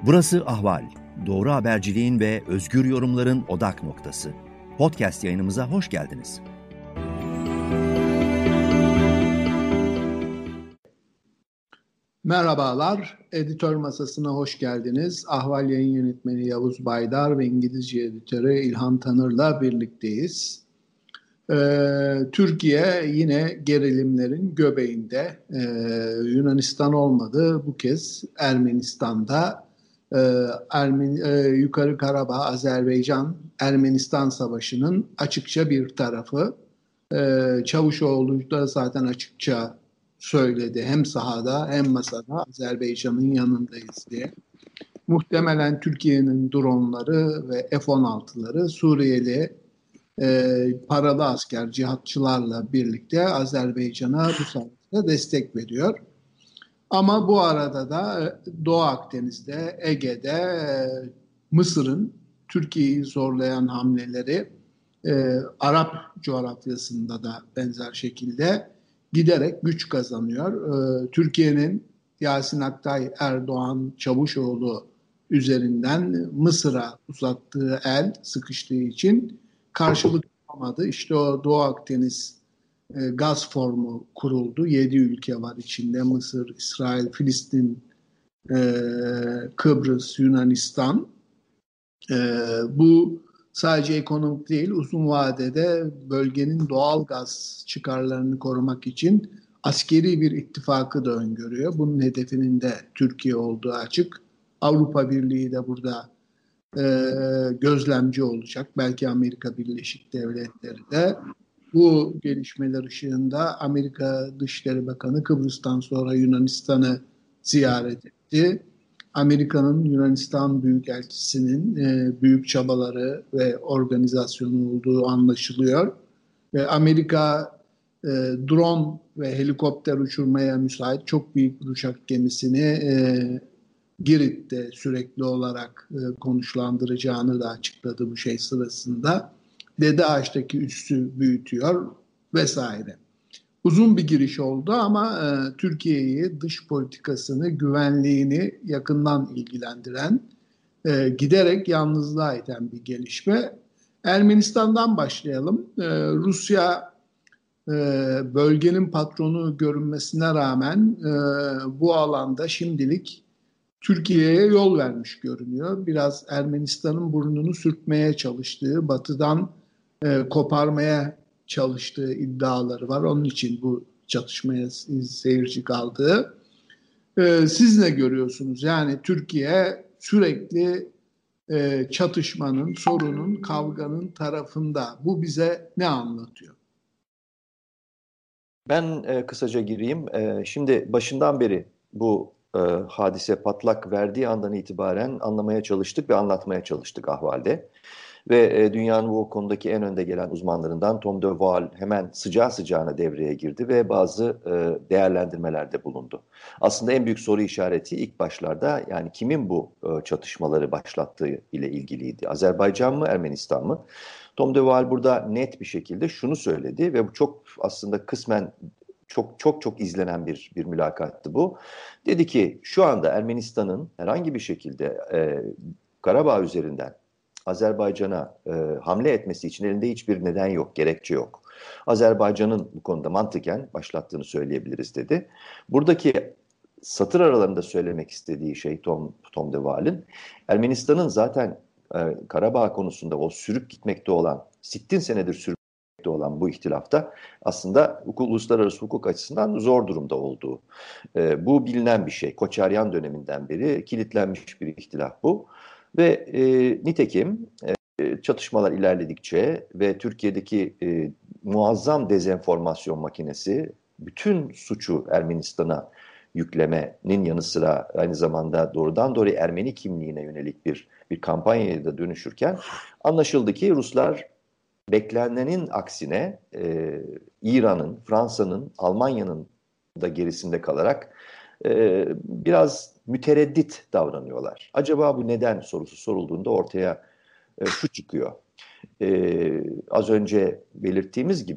Burası Ahval. Doğru haberciliğin ve özgür yorumların odak noktası. Podcast yayınımıza hoş geldiniz. Merhabalar, editör masasına hoş geldiniz. Ahval Yayın Yönetmeni Yavuz Baydar ve İngilizce editörü İlhan Tanır'la birlikteyiz. Türkiye yine gerilimlerin göbeğinde. Yunanistan olmadı, bu kez Ermenistan'da. Yukarı Karabağ, Azerbaycan, Ermenistan Savaşı'nın açıkça bir tarafı. Çavuşoğlu da zaten açıkça söyledi. Hem sahada hem masada Azerbaycan'ın yanındayız diye. Muhtemelen Türkiye'nin dronları ve F-16'ları Suriyeli paralı asker, cihatçılarla birlikte Azerbaycan'a bu savaşta destek veriyor. Ama bu arada da Doğu Akdeniz'de, Ege'de Mısır'ın Türkiye'yi zorlayan hamleleri Arap coğrafyasında da benzer şekilde giderek güç kazanıyor. Türkiye'nin Yasin Aktay, Erdoğan, Çavuşoğlu üzerinden Mısır'a uzattığı el sıkıştığı için karşılık bulamadı. İşte o Doğu Akdeniz gaz formu kuruldu. 7 ülke var içinde: Mısır, İsrail, Filistin, Kıbrıs, Yunanistan. Bu sadece ekonomik değil, uzun vadede bölgenin doğal gaz çıkarlarını korumak için askeri bir ittifakı da öngörüyor. Bunun hedefinin de Türkiye olduğu açık. Avrupa Birliği de burada gözlemci olacak. Belki Amerika Birleşik Devletleri de. Bu gelişmeler ışığında Amerika Dışişleri Bakanı Kıbrıs'tan sonra Yunanistan'ı ziyaret etti. Amerika'nın Yunanistan Büyükelçisi'nin büyük çabaları ve organizasyonu olduğu anlaşılıyor. Amerika drone ve helikopter uçurmaya müsait çok büyük bir uçak gemisini Girit'te sürekli olarak konuşlandıracağını da açıkladı bu şey sırasında. Dede Ağaç'taki üssü büyütüyor vesaire. Uzun bir giriş oldu ama Türkiye'yi, dış politikasını, güvenliğini yakından ilgilendiren, giderek yalnızlığa iten bir gelişme. Ermenistan'dan başlayalım. Rusya bölgenin patronu görünmesine rağmen bu alanda şimdilik Türkiye'ye yol vermiş görünüyor. Biraz Ermenistan'ın burnunu sürtmeye çalıştığı, batıdan koparmaya çalıştığı iddiaları var. Onun için bu çatışmaya seyirci kaldığı. Siz ne görüyorsunuz? Yani Türkiye sürekli çatışmanın, sorunun, kavganın tarafında. Bu bize ne anlatıyor? Ben kısaca gireyim. Şimdi başından beri bu hadise patlak verdiği andan itibaren anlamaya çalıştık ve anlatmaya çalıştık Ahval'de. Ve dünyanın bu konudaki en önde gelen uzmanlarından Tom de Waal hemen sıcağı sıcağına devreye girdi ve bazı değerlendirmelerde bulundu. Aslında en büyük soru işareti ilk başlarda, yani kimin bu çatışmaları başlattığı ile ilgiliydi. Azerbaycan mı, Ermenistan mı? Tom de Waal burada net bir şekilde şunu söyledi ve bu çok aslında kısmen çok izlenen bir mülakattı bu. Dedi ki şu anda Ermenistan'ın herhangi bir şekilde Karabağ üzerinden Azerbaycan'a hamle etmesi için elinde hiçbir neden yok, gerekçe yok. Azerbaycan'ın bu konuda mantıken başlattığını söyleyebiliriz dedi. Buradaki satır aralarında söylemek istediği şey Tom de Waal'in, Ermenistan'ın zaten Karabağ konusunda o sürüp gitmekte olan, 60 senedir sürüp gitmekte olan bu ihtilafta aslında uluslararası hukuk açısından zor durumda olduğu. Bu bilinen bir şey. Koçaryan döneminden beri kilitlenmiş bir ihtilaf bu. Ve nitekim çatışmalar ilerledikçe ve Türkiye'deki muazzam dezenformasyon makinesi bütün suçu Ermenistan'a yüklemenin yanı sıra aynı zamanda doğrudan doğruya Ermeni kimliğine yönelik bir kampanyaya da dönüşürken anlaşıldı ki Ruslar beklenenin aksine İran'ın, Fransa'nın, Almanya'nın da gerisinde kalarak biraz mütereddit davranıyorlar. Acaba bu neden sorusu sorulduğunda ortaya şu çıkıyor. Az önce belirttiğimiz gibi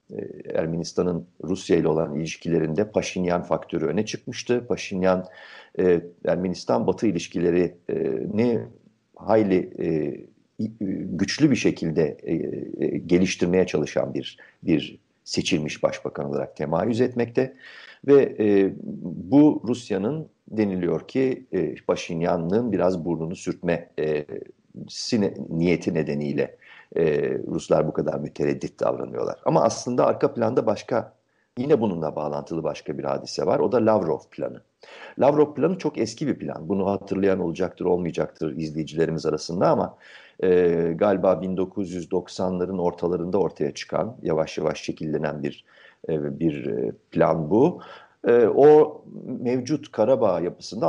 Ermenistan'ın Rusya ile olan ilişkilerinde Paşinyan faktörü öne çıkmıştı. Paşinyan Ermenistan-Batı ilişkilerini hayli güçlü bir şekilde geliştirmeye çalışan bir seçilmiş başbakan olarak temayüz etmekte. Ve bu Rusya'nın deniliyor ki Paşinyan'ın biraz burnunu sürtme niyeti nedeniyle Ruslar bu kadar mütereddit davranıyorlar. Ama aslında arka planda yine bununla bağlantılı başka bir hadise var. O da Lavrov planı. Lavrov planı çok eski bir plan. Bunu hatırlayan olacaktır, olmayacaktır izleyicilerimiz arasında ama galiba 1990'ların ortalarında ortaya çıkan, yavaş yavaş şekillenen bir plan bu. O mevcut Karabağ yapısında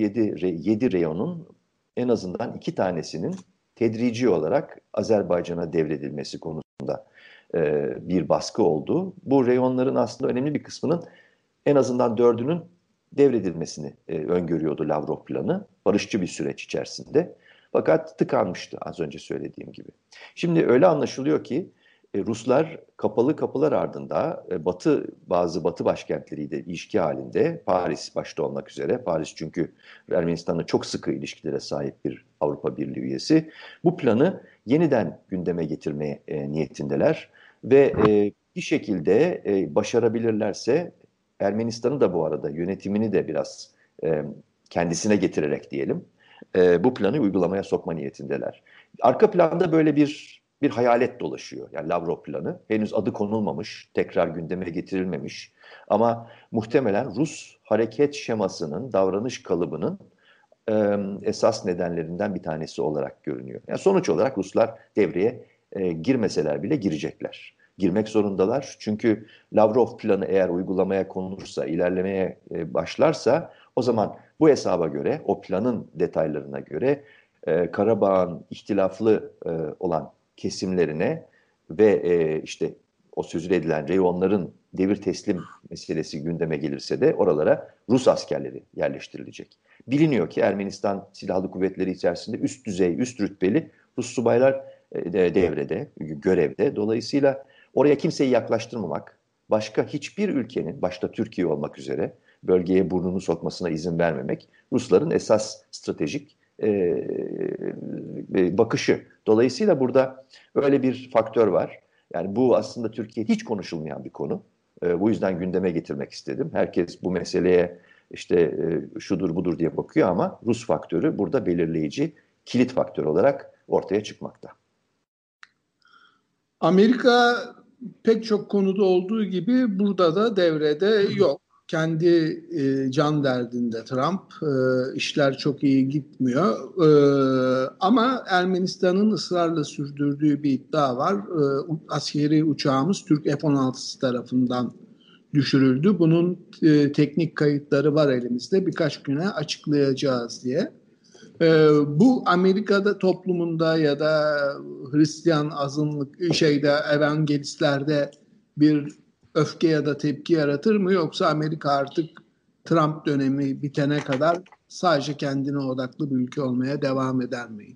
6-7 reyonun en azından 2 tanesinin tedrici olarak Azerbaycan'a devredilmesi konusunda bir baskı oldu. Bu reyonların aslında önemli bir kısmının en azından 4'ünün devredilmesini öngörüyordu Lavrov planı barışçı bir süreç içerisinde. Fakat tıkanmıştı az önce söylediğim gibi. Şimdi öyle anlaşılıyor ki Ruslar kapalı kapılar ardında bazı batı başkentleriyle ilişki halinde, Paris başta olmak üzere, Paris çünkü Ermenistan'la çok sıkı ilişkilere sahip bir Avrupa Birliği üyesi, bu planı yeniden gündeme getirmeye niyetindeler ve bir şekilde başarabilirlerse Ermenistan'ı da bu arada yönetimini de biraz kendisine getirerek diyelim bu planı uygulamaya sokma niyetindeler. Arka planda böyle bir hayalet dolaşıyor. Yani Lavrov planı henüz adı konulmamış, tekrar gündeme getirilmemiş ama muhtemelen Rus hareket şemasının, davranış kalıbının esas nedenlerinden bir tanesi olarak görünüyor. Yani sonuç olarak Ruslar devreye girmeseler bile girecekler. Girmek zorundalar. Çünkü Lavrov planı eğer uygulamaya konulursa, ilerlemeye başlarsa o zaman bu hesaba göre, o planın detaylarına göre Karabağ'ın ihtilaflı olan kesimlerine ve işte o sözü edilen reyonların devir teslim meselesi gündeme gelirse de oralara Rus askerleri yerleştirilecek. Biliniyor ki Ermenistan Silahlı Kuvvetleri içerisinde üst düzey, üst rütbeli Rus subaylar devrede, görevde. Dolayısıyla oraya kimseyi yaklaştırmamak, başka hiçbir ülkenin, başta Türkiye olmak üzere bölgeye burnunu sokmasına izin vermemek Rusların esas stratejik bakışı. Dolayısıyla burada öyle bir faktör var. Yani bu aslında Türkiye hiç konuşulmayan bir konu. Bu yüzden gündeme getirmek istedim. Herkes bu meseleye işte şudur budur diye bakıyor ama Rus faktörü burada belirleyici, kilit faktör olarak ortaya çıkmakta. Amerika pek çok konuda olduğu gibi burada da devrede yok. Kendi can derdinde Trump, işler çok iyi gitmiyor. Ama Ermenistan'ın ısrarla sürdürdüğü bir iddia var. Askeri uçağımız Türk F-16'sı tarafından düşürüldü. Bunun teknik kayıtları var elimizde. Birkaç güne açıklayacağız diye. Bu Amerika'da toplumunda ya da Hristiyan azınlık evangelistlerde bir öfke ya da tepki yaratır mı, yoksa Amerika artık Trump dönemi bitene kadar sadece kendine odaklı bir ülke olmaya devam eder mi?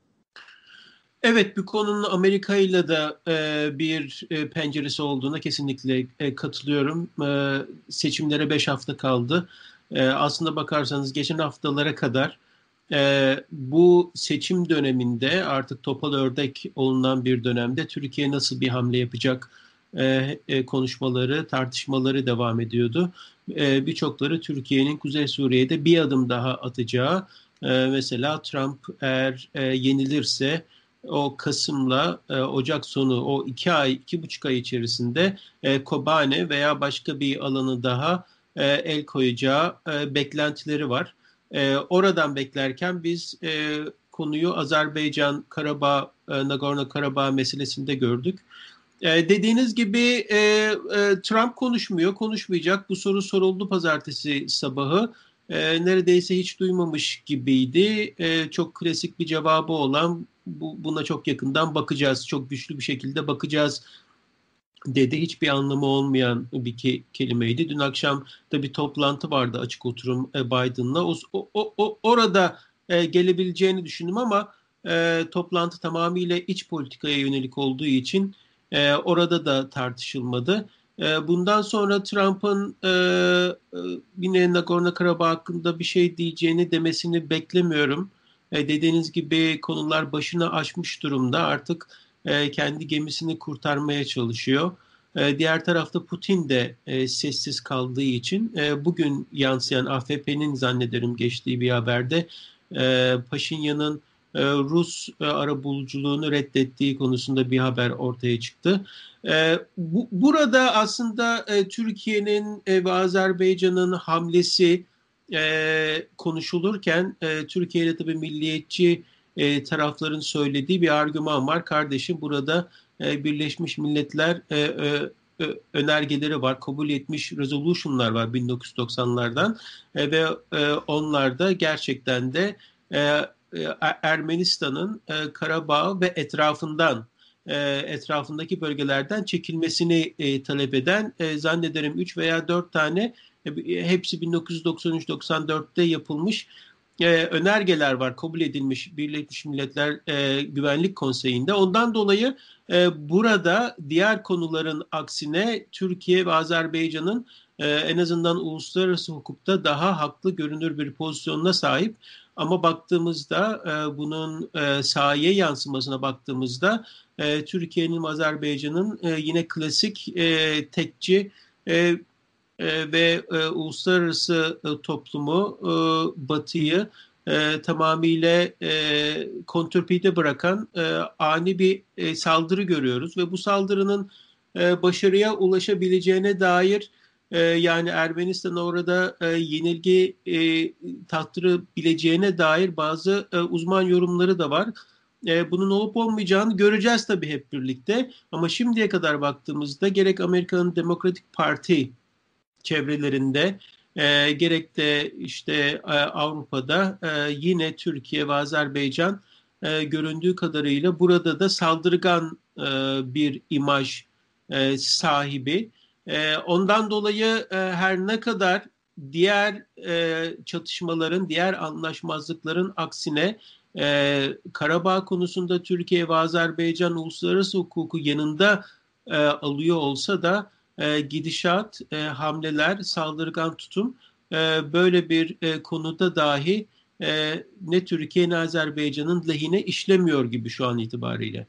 Evet, bu konunun Amerika ile de bir penceresi olduğuna kesinlikle katılıyorum. Seçimlere 5 hafta kaldı. Aslında bakarsanız geçen haftalara kadar bu seçim döneminde artık topal ördek olunan bir dönemde Türkiye nasıl bir hamle yapacak konuşmaları, tartışmaları devam ediyordu. Birçokları Türkiye'nin Kuzey Suriye'de bir adım daha atacağı, mesela Trump eğer yenilirse o Kasım'la Ocak sonu o 2,5 ay içerisinde Kobane veya başka bir alanı daha el koyacağı beklentileri var. Oradan beklerken biz konuyu Azerbaycan, Karabağ, Nagorno-Karabağ meselesinde gördük. Dediğiniz gibi Trump konuşmayacak. Bu soru soruldu pazartesi sabahı. Neredeyse hiç duymamış gibiydi. Çok klasik bir cevabı olan buna çok yakından bakacağız, çok güçlü bir şekilde bakacağız dedi. Hiçbir anlamı olmayan bir kelimeydi. Dün akşam da bir toplantı vardı, açık oturum Biden'la. Orada gelebileceğini düşündüm ama toplantı tamamıyla iç politikaya yönelik olduğu için Orada da tartışılmadı. Bundan sonra Trump'ın yine Nagorno-Karabakh hakkında bir şey diyeceğini demesini beklemiyorum. Dediğiniz gibi konular başına aşmış durumda. Artık kendi gemisini kurtarmaya çalışıyor. Diğer tarafta Putin de sessiz kaldığı için bugün yansıyan AFP'nin zannederim geçtiği bir haberde Paşinyan'ın Rus arabuluculuğunu reddettiği konusunda bir haber ortaya çıktı. Burada aslında Türkiye'nin ve Azerbaycan'ın hamlesi konuşulurken Türkiye ile tabii milliyetçi tarafların söylediği bir argüman var. Kardeşim burada Birleşmiş Milletler önergeleri var, kabul etmiş resolution'lar var 1990'lardan ve onlarda gerçekten de Ermenistan'ın Karabağ ve etrafındaki bölgelerden çekilmesini talep eden zannederim 3 veya 4 tane hepsi 1993-94'te yapılmış önergeler var, kabul edilmiş Birleşmiş Milletler Güvenlik Konseyi'nde. Ondan dolayı burada diğer konuların aksine Türkiye ve Azerbaycan'ın en azından uluslararası hukukta daha haklı görünür bir pozisyonuna sahip. Ama baktığımızda bunun sahaya yansımasına baktığımızda Türkiye'nin ve Azerbaycan'ın yine klasik tekçi ve uluslararası toplumu, Batı'yı tamamıyla kontrpide bırakan ani bir saldırı görüyoruz. Ve bu saldırının başarıya ulaşabileceğine dair yani Ermenistan'a orada yenilgi tattırabileceğine dair bazı uzman yorumları da var. Bunun olup olmayacağını göreceğiz tabii hep birlikte. Ama şimdiye kadar baktığımızda gerek Amerika'nın Demokratik Parti çevrelerinde gerek de işte Avrupa'da yine Türkiye ve Azerbaycan göründüğü kadarıyla burada da saldırgan bir imaj sahibi. Ondan dolayı her ne kadar diğer çatışmaların, diğer anlaşmazlıkların aksine Karabağ konusunda Türkiye ve Azerbaycan uluslararası hukuku yanında alıyor olsa da gidişat, hamleler, saldırgan tutum böyle bir konuda dahi ne Türkiye ne Azerbaycan'ın lehine işlemiyor gibi şu an itibariyle.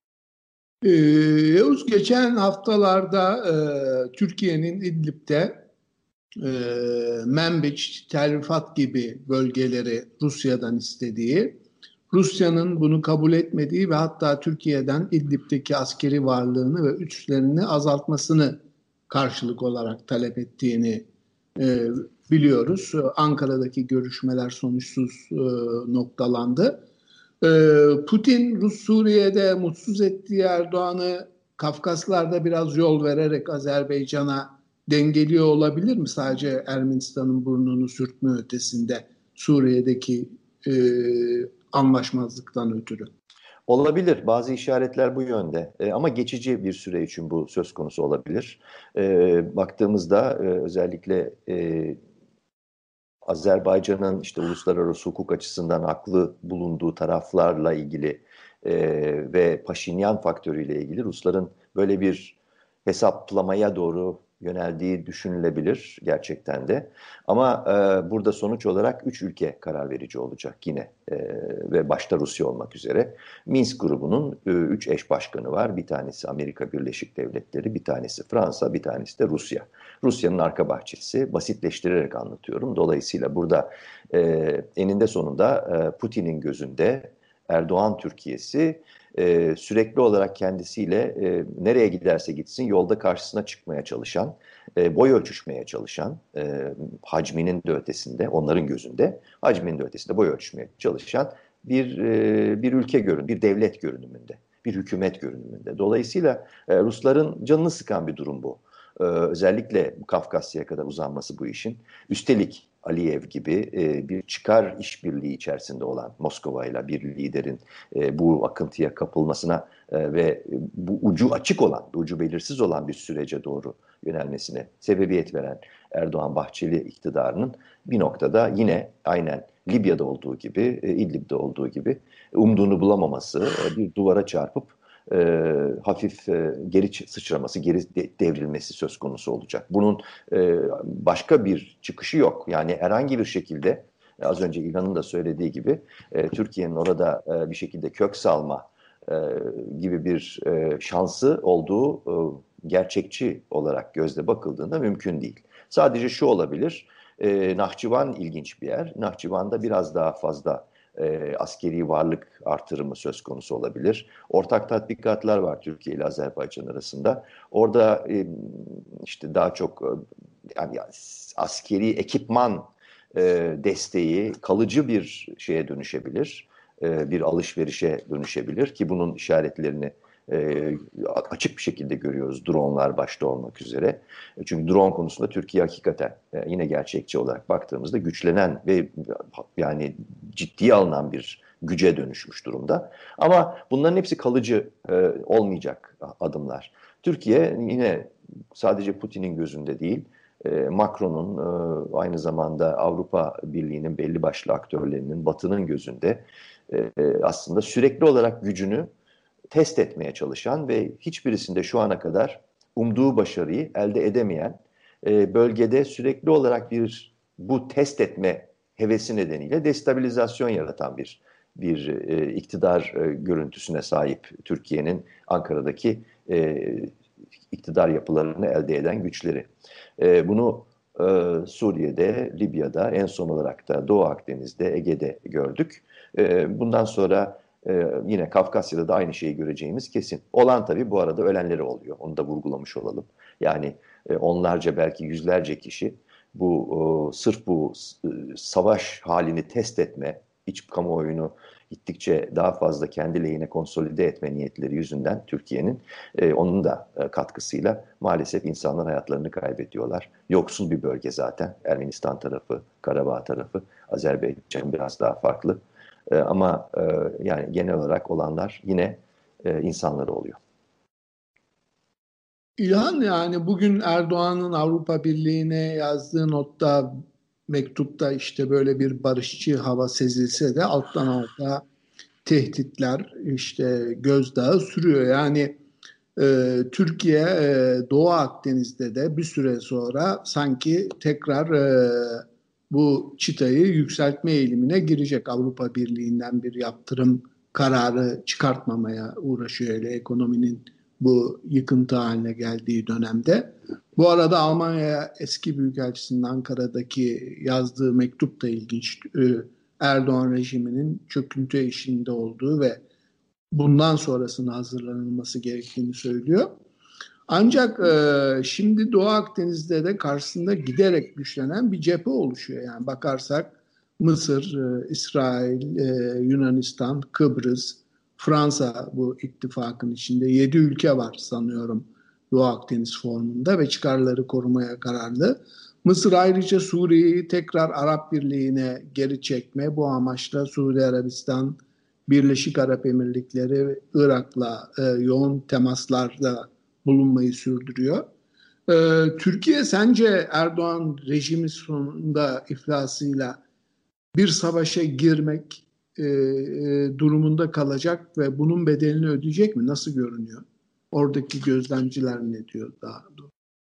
Yavuz, geçen haftalarda Türkiye'nin İdlib'de Menbiç, Tel Rifat gibi bölgeleri Rusya'dan istediği, Rusya'nın bunu kabul etmediği ve hatta Türkiye'den İdlib'deki askeri varlığını ve üslerini azaltmasını karşılık olarak talep ettiğini biliyoruz. Ankara'daki görüşmeler sonuçsuz noktalandı. Putin Suriye'de mutsuz ettiği Erdoğan'ı Kafkaslar'da biraz yol vererek Azerbaycan'a dengeliyor olabilir mi? Sadece Ermenistan'ın burnunu sürtme ötesinde Suriye'deki anlaşmazlıktan ötürü. Olabilir. Bazı işaretler bu yönde. Ama geçici bir süre için bu söz konusu olabilir. Baktığımızda özellikle Azerbaycan'ın işte uluslararası hukuk açısından haklı bulunduğu taraflarla ilgili ve Paşinyan faktörüyle ilgili Rusların böyle bir hesaplamaya doğru yöneldiği düşünülebilir gerçekten de. Ama burada sonuç olarak 3 ülke karar verici olacak yine ve başta Rusya olmak üzere. Minsk grubunun 3 eş başkanı var. Bir tanesi Amerika Birleşik Devletleri, bir tanesi Fransa, bir tanesi de Rusya. Rusya'nın arka bahçesi, basitleştirerek anlatıyorum. Dolayısıyla burada eninde sonunda Putin'in gözünde Erdoğan Türkiye'si sürekli olarak kendisiyle nereye giderse gitsin yolda karşısına çıkmaya çalışan, boy ölçüşmeye çalışan, hacminin de ötesinde, onların gözünde hacminin de ötesinde boy ölçüşmeye çalışan bir ülke görünümünde, bir devlet görünümünde, bir hükümet görünümünde. Dolayısıyla Rusların canını sıkan bir durum bu. Özellikle Kafkasya'ya kadar uzanması bu işin. Üstelik Aliyev gibi bir çıkar işbirliği içerisinde olan Moskova ile bir liderin bu akıntıya kapılmasına ve bu ucu açık olan, ucu belirsiz olan bir sürece doğru yönelmesine sebebiyet veren Erdoğan-Bahçeli iktidarının bir noktada yine aynen Libya'da olduğu gibi, İdlib'de olduğu gibi umduğunu bulamaması, bir duvara çarpıp hafif geri sıçraması, geri devrilmesi söz konusu olacak. Bunun başka bir çıkışı yok. Yani herhangi bir şekilde az önce İlhan'ın da söylediği gibi Türkiye'nin orada bir şekilde kök salma gibi bir şansı olduğu gerçekçi olarak gözle bakıldığında mümkün değil. Sadece şu olabilir, Nahçıvan ilginç bir yer. Nahçıvan'da biraz daha fazla askeri varlık artırımı söz konusu olabilir. Ortak tatbikatlar var Türkiye ile Azerbaycan arasında. Orada işte daha çok yani askeri ekipman desteği kalıcı bir şeye dönüşebilir. Bir alışverişe dönüşebilir ki bunun işaretlerini açık bir şekilde görüyoruz, dronlar başta olmak üzere. Çünkü drone konusunda Türkiye hakikaten yine gerçekçi olarak baktığımızda güçlenen ve yani ciddiye alınan bir güce dönüşmüş durumda. Ama bunların hepsi kalıcı olmayacak adımlar. Türkiye yine sadece Putin'in gözünde değil, Macron'un aynı zamanda Avrupa Birliği'nin belli başlı aktörlerinin, Batı'nın gözünde aslında sürekli olarak gücünü test etmeye çalışan ve hiçbirisinde şu ana kadar umduğu başarıyı elde edemeyen, bölgede sürekli olarak bu test etme hevesi nedeniyle destabilizasyon yaratan bir iktidar görüntüsüne sahip Türkiye'nin Ankara'daki iktidar yapılarını elde eden güçleri. Bunu Suriye'de, Libya'da, en son olarak da Doğu Akdeniz'de, Ege'de gördük. Bundan sonra yine Kafkasya'da da aynı şeyi göreceğimiz kesin. Olan tabii bu arada ölenleri oluyor. Onu da vurgulamış olalım. Yani onlarca belki yüzlerce kişi sırf bu savaş halini test etme, iç kamuoyunu gittikçe daha fazla kendi lehine konsolide etme niyetleri yüzünden Türkiye'nin onun da katkısıyla maalesef insanlar hayatlarını kaybediyorlar. Yoksul bir bölge zaten. Ermenistan tarafı, Karabağ tarafı, Azerbaycan biraz daha farklı. Ama yani genel olarak olanlar yine insanları oluyor. İlhan, yani bugün Erdoğan'ın Avrupa Birliği'ne yazdığı mektupta işte böyle bir barışçı hava sezilse de alttan alta tehditler, işte gözdağı sürüyor. Yani Türkiye Doğu Akdeniz'de de bir süre sonra sanki tekrar bu çıtayı yükseltme eğilimine girecek. Avrupa Birliği'nden bir yaptırım kararı çıkartmamaya uğraşıyor hele ekonominin bu yıkıntı haline geldiği dönemde. Bu arada Almanya eski büyükelçisinin Ankara'daki yazdığı mektup da ilginç. Erdoğan rejiminin çöküntü eşiğinde olduğu ve bundan sonrasına hazırlanılması gerektiğini söylüyor. Ancak şimdi Doğu Akdeniz'de de karşısında giderek güçlenen bir cephe oluşuyor. Yani bakarsak Mısır, İsrail, Yunanistan, Kıbrıs, Fransa bu ittifakın içinde 7 ülke var sanıyorum Doğu Akdeniz Forumu'nda ve çıkarları korumaya kararlı. Mısır ayrıca Suriye'yi tekrar Arap Birliği'ne geri çekme, bu amaçla Suudi Arabistan, Birleşik Arap Emirlikleri, Irak'la yoğun temaslarda bulunmayı sürdürüyor. Türkiye sence Erdoğan rejimi sonunda iflasıyla bir savaşa girmek durumunda kalacak ve bunun bedelini ödeyecek mi? Nasıl görünüyor? Oradaki gözlemciler ne diyor daha doğrusu?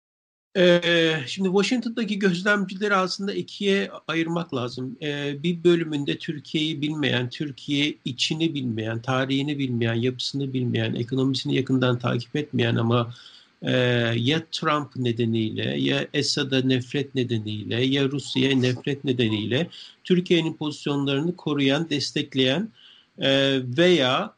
Şimdi Washington'daki gözlemcileri aslında ikiye ayırmak lazım. Bir bölümünde Türkiye'yi bilmeyen, Türkiye içini bilmeyen, tarihini bilmeyen, yapısını bilmeyen, ekonomisini yakından takip etmeyen ama ya Trump nedeniyle, ya Esad'a nefret nedeniyle, ya Rusya'ya nefret nedeniyle Türkiye'nin pozisyonlarını koruyan, destekleyen veya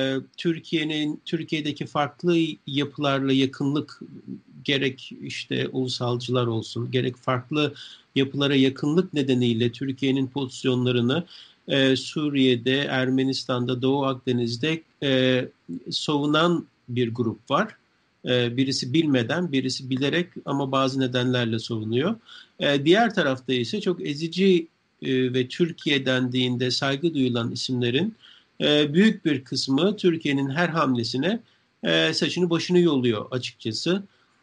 Türkiye'deki farklı yapılarla yakınlık, gerek işte ulusalcılar olsun, gerek farklı yapılara yakınlık nedeniyle Türkiye'nin pozisyonlarını Suriye'de, Ermenistan'da, Doğu Akdeniz'de savunan bir grup var. Birisi bilmeden, birisi bilerek ama bazı nedenlerle savunuyor. Diğer tarafta ise çok ezici ve Türkiye dendiğinde saygı duyulan isimlerin büyük bir kısmı Türkiye'nin her hamlesine saçını başını yoluyor açıkçası.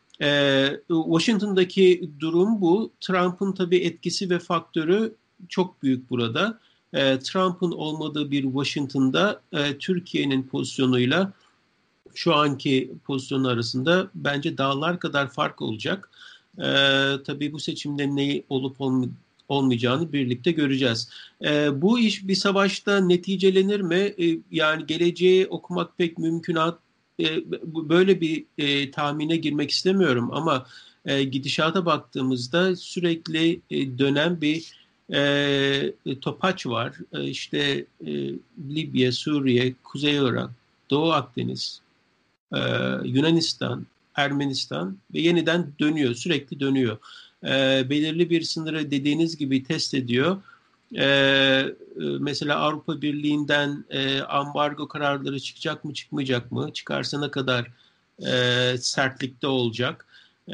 Washington'daki durum bu. Trump'ın tabii etkisi ve faktörü çok büyük burada. Trump'ın olmadığı bir Washington'da Türkiye'nin pozisyonuyla şu anki pozisyonu arasında bence dağlar kadar fark olacak. Tabii bu seçimde neyi olup olmayacağını birlikte göreceğiz. Bu iş bir savaşta neticelenir mi? Yani geleceği okumak pek mümkünat. Böyle bir tahmine girmek istemiyorum ama gidişata baktığımızda sürekli dönen bir topaç var. İşte Libya, Suriye, Kuzey Irak, Doğu Akdeniz, Yunanistan, Ermenistan ve yeniden dönüyor, sürekli dönüyor. Belirli bir sınırı dediğiniz gibi test ediyor. Mesela Avrupa Birliği'nden ambargo kararları çıkacak mı çıkmayacak mı? Çıkarsa ne kadar sertlikte olacak?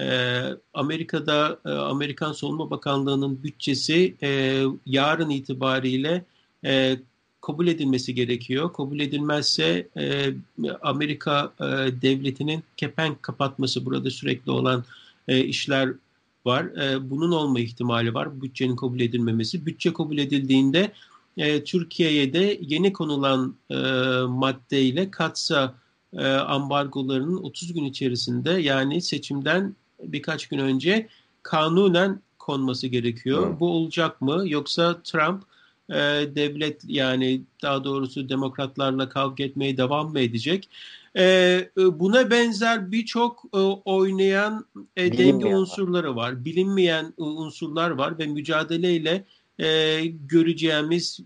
Amerika'da Amerikan Savunma Bakanlığı'nın bütçesi yarın itibariyle kabul edilmesi gerekiyor. Kabul edilmezse Amerika devletinin kepenk kapatması, burada sürekli olan işler var. Bunun olma ihtimali var. Bütçenin kabul edilmemesi. Bütçe kabul edildiğinde Türkiye'ye de yeni konulan maddeyle katsa ambargolarının 30 gün içerisinde, yani seçimden birkaç gün önce kanunen konması gerekiyor. Bu olacak mı? Yoksa Trump devlet, yani daha doğrusu demokratlarla kavga etmeye devam mı edecek? Buna benzer birçok oynayan denge unsurları var. Bilinmeyen unsurlar var ve mücadeleyle göreceğimiz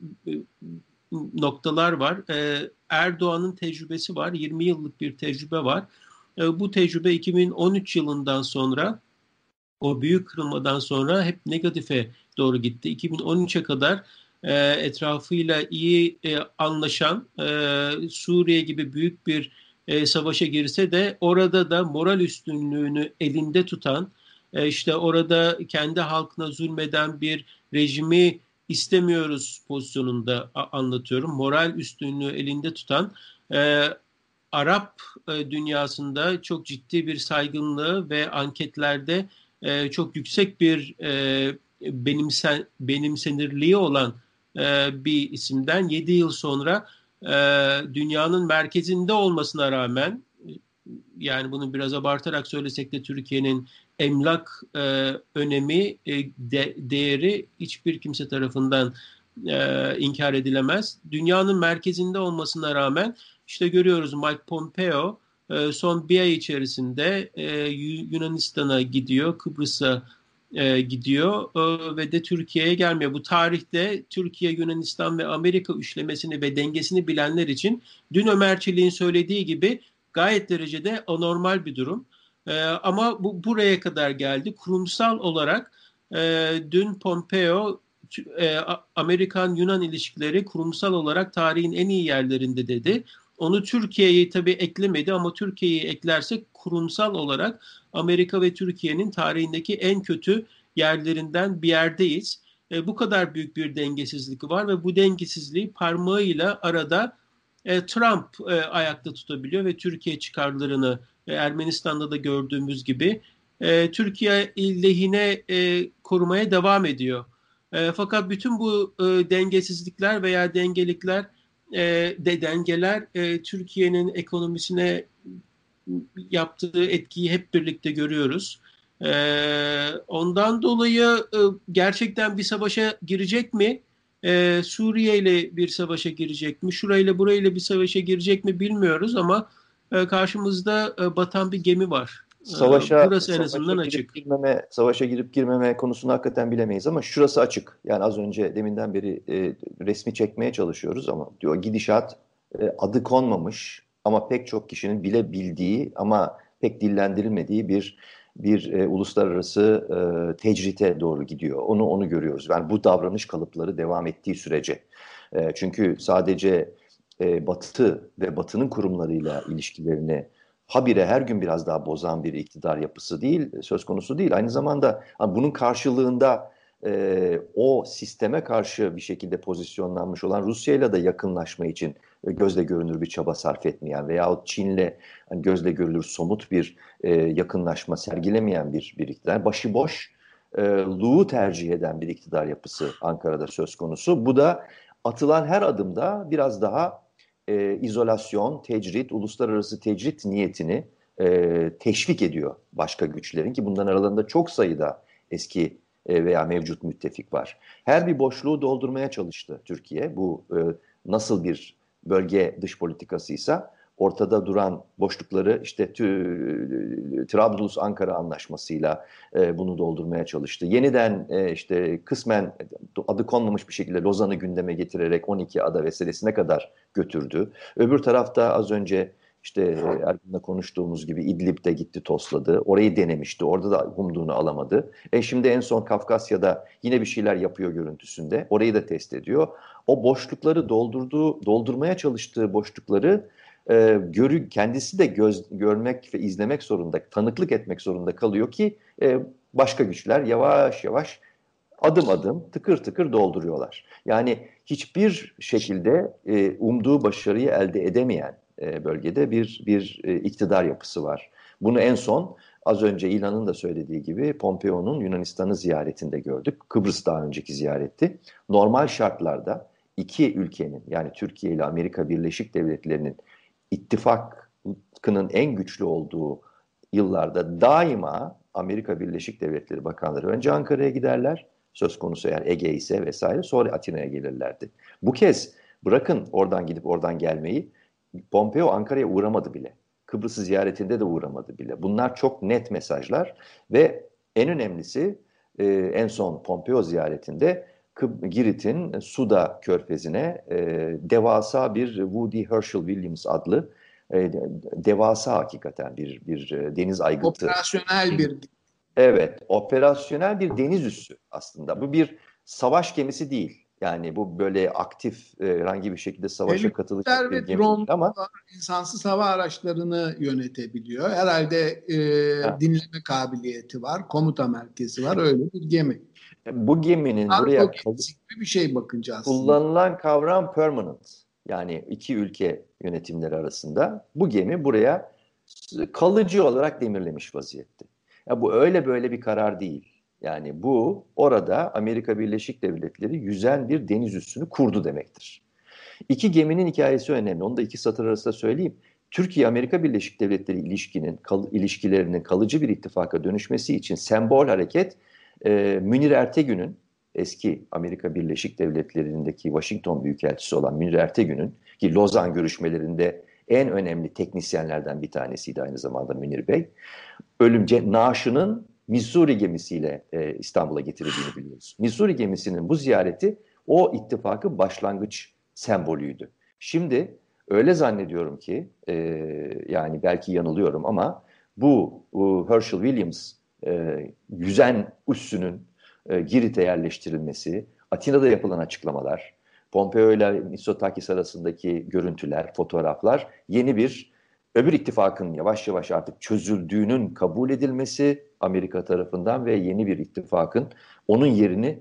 noktalar var. Erdoğan'ın tecrübesi var. 20 yıllık bir tecrübe var. Bu tecrübe 2013 yılından sonra, o büyük kırılmadan sonra hep negatife doğru gitti. 2013'e kadar etrafıyla iyi anlaşan, Suriye gibi büyük bir savaşa girse de orada da moral üstünlüğünü elinde tutan, işte orada kendi halkına zulmeden bir rejimi istemiyoruz pozisyonunda anlatıyorum. Moral üstünlüğü elinde tutan, Arap dünyasında çok ciddi bir saygınlığı ve anketlerde çok yüksek bir benimsenirliği olan bir isimden 7 yıl sonra dünyanın merkezinde olmasına rağmen, yani bunu biraz abartarak söylesek de Türkiye'nin emlak önemi, değeri hiçbir kimse tarafından inkar edilemez. Dünyanın merkezinde olmasına rağmen işte görüyoruz, Mike Pompeo son bir ay içerisinde Yunanistan'a gidiyor, Kıbrıs'a gidiyor ve de Türkiye'ye gelmiyor. Bu tarihte Türkiye, Yunanistan ve Amerika üçlemesini ve dengesini bilenler için dün Ömer Çelik'in söylediği gibi gayet derecede anormal bir durum. Ama bu buraya kadar geldi. Kurumsal olarak dün Pompeo Amerikan-Yunan ilişkileri kurumsal olarak tarihin en iyi yerlerinde dedi. Onu Türkiye'yi tabii eklemedi ama Türkiye'yi eklersek kurumsal olarak Amerika ve Türkiye'nin tarihindeki en kötü yerlerinden bir yerdeyiz. Bu kadar büyük bir dengesizlik var ve bu dengesizliği parmağıyla arada Trump ayakta tutabiliyor ve Türkiye çıkarlarını Ermenistan'da da gördüğümüz gibi Türkiye lehine korumaya devam ediyor. Fakat bütün bu dengesizlikler veya dengelikler dengeler Türkiye'nin ekonomisine yaptığı etkiyi hep birlikte görüyoruz. Ondan dolayı gerçekten bir savaşa girecek mi? Suriye ile bir savaşa girecek mi? Şurayla burayla bir savaşa girecek mi bilmiyoruz ama karşımızda batan bir gemi var. Burası en azından açık. Savaşa girip girmeme konusunu hakikaten bilemeyiz ama şurası açık. Yani az önce deminden beri resmi çekmeye çalışıyoruz ama diyor gidişat adı konmamış ama pek çok kişinin bile bildiği ama pek dillendirilmediği bir uluslararası tecrite doğru gidiyor. Onu görüyoruz. Yani bu davranış kalıpları devam ettiği sürece. Çünkü sadece Batı ve Batı'nın kurumlarıyla ilişkilerini habire her gün biraz daha bozan bir iktidar yapısı değil, söz konusu değil. Aynı zamanda bunun karşılığında o sisteme karşı bir şekilde pozisyonlanmış olan Rusya'yla da yakınlaşma için gözle görünür bir çaba sarf etmeyen veyahut Çin'le gözle görülür somut bir yakınlaşma sergilemeyen bir iktidar, başıboşluğu tercih eden bir iktidar yapısı Ankara'da söz konusu. Bu da atılan her adımda biraz daha izolasyon, tecrit, uluslararası tecrit niyetini teşvik ediyor başka güçlerin ki bunların aralarında çok sayıda eski veya mevcut müttefik var. Her bir boşluğu doldurmaya çalıştı Türkiye. Bu nasıl bir bölge dış politikasıysa ortada duran boşlukları işte Trablus-Ankara anlaşmasıyla bunu doldurmaya çalıştı. Yeniden işte kısmen adı konmamış bir şekilde Lozan'ı gündeme getirerek 12 ada meselesine kadar götürdü. Öbür tarafta az önce işte Ergun'la konuştuğumuz gibi İdlib'de gitti tosladı. Orayı denemişti. Orada da umduğunu alamadı. Şimdi en son Kafkasya'da yine bir şeyler yapıyor görüntüsünde. Orayı da test ediyor. O boşlukları doldurmaya çalıştığı boşlukları kendisi de görmek ve izlemek zorunda, tanıklık etmek zorunda kalıyor ki başka güçler yavaş yavaş adım adım tıkır tıkır dolduruyorlar. Yani hiçbir şekilde umduğu başarıyı elde edemeyen bölgede bir iktidar yapısı var. Bunu en son az önce İlhan'ın da söylediği gibi Pompeo'nun Yunanistan'ı ziyaretinde gördük. Kıbrıs daha önceki ziyaretti. Normal şartlarda iki ülkenin yani Türkiye ile Amerika Birleşik Devletleri'nin ittifakının en güçlü olduğu yıllarda daima Amerika Birleşik Devletleri bakanları önce Ankara'ya giderler. Söz konusu eğer Ege ise vesaire sonra Atina'ya gelirlerdi. Bu kez bırakın oradan gidip oradan gelmeyi Pompeo Ankara'ya uğramadı bile. Kıbrıs'ı ziyaretinde de uğramadı bile. Bunlar çok net mesajlar ve en önemlisi en son Pompeo ziyaretinde Girit'in Suda Körfezi'ne devasa bir Woody Herschel Williams adlı devasa hakikaten bir deniz aygıtı. Operasyonel bir. Evet, operasyonel bir deniz üssü aslında. Bu bir savaş gemisi değil. Yani bu böyle aktif herhangi bir şekilde savaşa katılacak bir gemi değil ama insansız hava araçlarını yönetebiliyor. Herhalde dinleme kabiliyeti var, komuta merkezi var, öyle bir gemi. Bu geminin buraya bir şey bakınca aslında. Kullanılan kavram permanent. Yani iki ülke yönetimleri arasında bu gemi buraya kalıcı olarak demirlemiş vaziyette. Ya bu öyle böyle bir karar değil. Yani bu orada Amerika Birleşik Devletleri yüzen bir deniz üssünü kurdu demektir. İki geminin hikayesi önemli. Onu da iki satır arasında söyleyeyim. Türkiye-Amerika Birleşik Devletleri ilişkilerinin kalıcı bir ittifaka dönüşmesi için sembol hareket Münir Ertegün'ün eski Amerika Birleşik Devletleri'ndeki Washington Büyükelçisi olan Münir Ertegün'ün ki Lozan görüşmelerinde en önemli teknisyenlerden bir tanesiydi aynı zamanda Münir Bey. Naaşı'nın Missouri gemisiyle İstanbul'a getirildiğini biliyoruz. Missouri gemisinin bu ziyareti o ittifakın başlangıç sembolüydü. Şimdi öyle zannediyorum ki yani belki yanılıyorum ama bu Herschel Williams yüzen üssünün Girit'e yerleştirilmesi, Atina'da yapılan açıklamalar, Pompeo ile Mitsotakis arasındaki görüntüler, fotoğraflar yeni bir öbür ittifakın yavaş yavaş artık çözüldüğünün kabul edilmesi Amerika tarafından ve yeni bir ittifakın onun yerini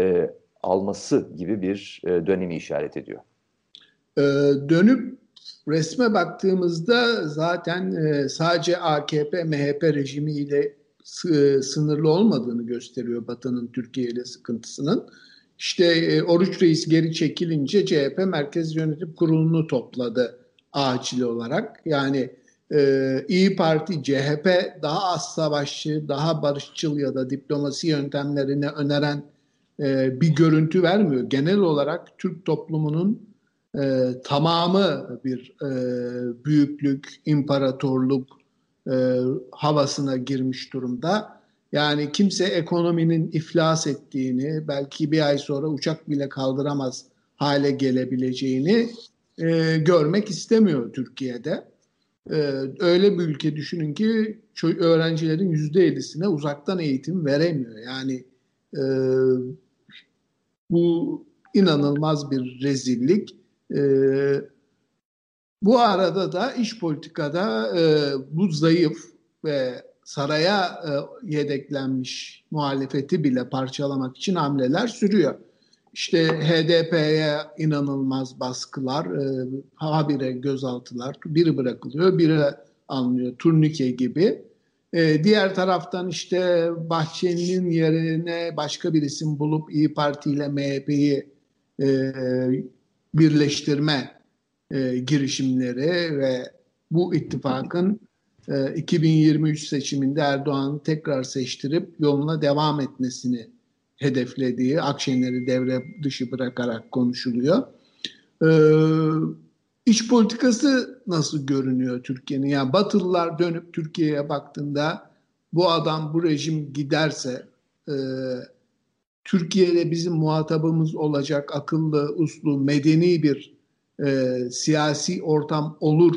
alması gibi bir dönemi işaret ediyor. Dönüp resme baktığımızda zaten sadece AKP, MHP rejimiyle sınırlı olmadığını gösteriyor Batı'nın Türkiye ile sıkıntısının. İşte Oruç Reis geri çekilince CHP Merkez Yönetim Kurulu'nu topladı acil olarak. Yani İyi Parti, CHP daha az savaşçı, daha barışçıl ya da diplomasi yöntemlerini öneren bir görüntü vermiyor. Genel olarak Türk toplumunun tamamı bir büyüklük, imparatorluk havasına girmiş durumda. Yani kimse ekonominin iflas ettiğini, belki bir ay sonra uçak bile kaldıramaz hale gelebileceğini görmek istemiyor Türkiye'de. Öyle bir ülke düşünün ki öğrencilerin %50'sine uzaktan eğitim veremiyor. Yani bu inanılmaz bir rezillik. Bu arada da iç politikada bu zayıf ve saraya yedeklenmiş muhalefeti bile parçalamak için hamleler sürüyor. İşte HDP'ye inanılmaz baskılar, habire gözaltılar, biri bırakılıyor, biri alınıyor, turnike gibi. Diğer taraftan işte Bahçeli'nin yerine başka bir isim bulup İyi Parti ile MHP'yi birleştirme girişimleri ve bu ittifakın 2023 seçiminde Erdoğan'ı tekrar seçtirip yoluna devam etmesini hedeflediği, Akşener'i devre dışı bırakarak konuşuluyor. İç politikası nasıl görünüyor Türkiye'nin? Yani Batılılar dönüp Türkiye'ye baktığında bu adam, bu rejim giderse Türkiye'de bizim muhatabımız olacak akıllı, uslu, medeni bir siyasi ortam olur